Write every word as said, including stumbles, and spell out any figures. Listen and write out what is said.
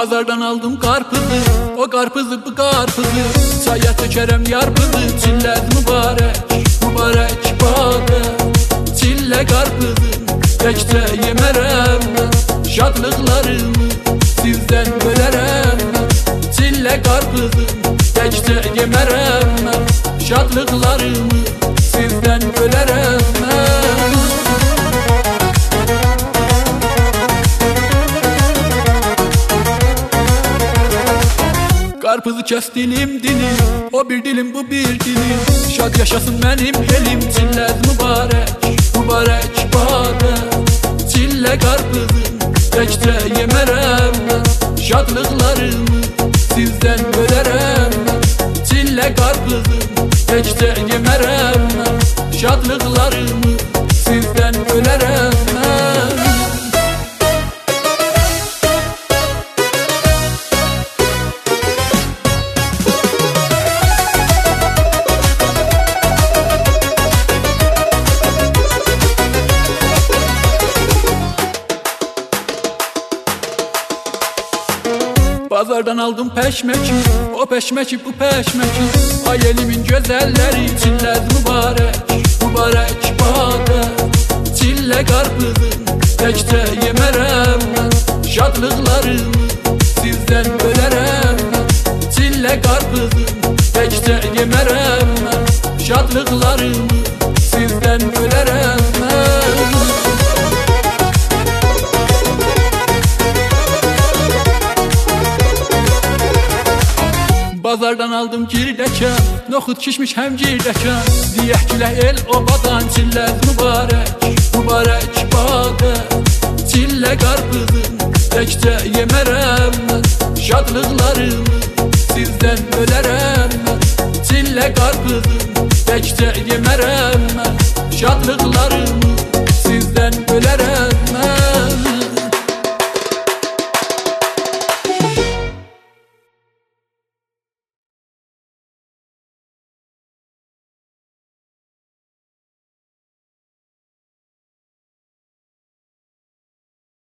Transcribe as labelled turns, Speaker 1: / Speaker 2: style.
Speaker 1: Bazardan aldım karpuzu, o karpuzu bu karpuzu çaya tökerem yarpızı. Çilləz mübarək, mübarək badə. Çillə qarpızın təkcə yemərəm mən, şadlıqlarımı sizdən bölərəm mən. Çillə qarpızın təkcə yemərəm mən, şadlıqlarımı sizdən bölərəm mən. Karpuzu kes dilim dilim, o bir dilim bu bir dilim. Şad yaşasın benim elim. Çilləz mübarək, mübarək badə. Çillə qarpızın təkcə yemərəm mən, şadlıqlarımı sizdən bölərəm mən. Çillə qarpızın təkcə yemərəm mən, şadlıqlarımı sizdən bölərəm mən. Bazardan aldım peşmeki, o peşmeki bu peşmeki. Ay elimin güzelleri. Çilləz mübarək, mübarək badə. Çillə qarpızın təkcə yemərəm mən, şadlıqlarımı sizdən bölərəm mən. Çillə qarpızın təkcə yemərəm mən, şadlıqlarımı sizdən bölərəm mən. Bazardan aldım girdəkən, noxud kişmiş həm girdəkən. Deyək gülə el obadan. Çilləz mübarək, mübarək badə. Çillə qarpızın təkcə yemərəm mən, şadlıqlarımı sizdən bölərəm mən. Çillə qarpızın təkcə yemərəm mən, şadlıqlarımı